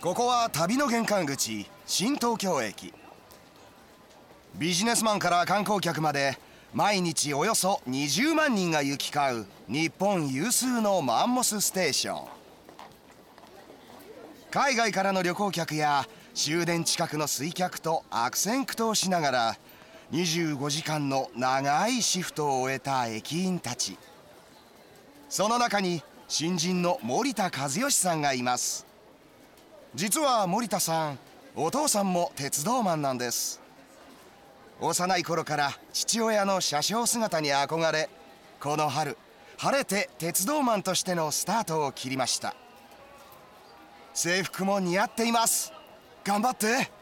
ここは旅の玄関口、新東京駅。ビジネスマンから観光客まで毎日およそ20万人が行き交う日本有数のマンモスステーション。海外からの旅行客や終電近くの水客と悪戦苦闘しながら25時間の長いシフトを終えた駅員たち。その中に新人の森田和義さんがいます。実は森田さん、お父さんも鉄道マンなんです。幼い頃から父親の車掌姿に憧れ、この春晴れて鉄道マンとしてのスタートを切りました。制服も似合っています。頑張って。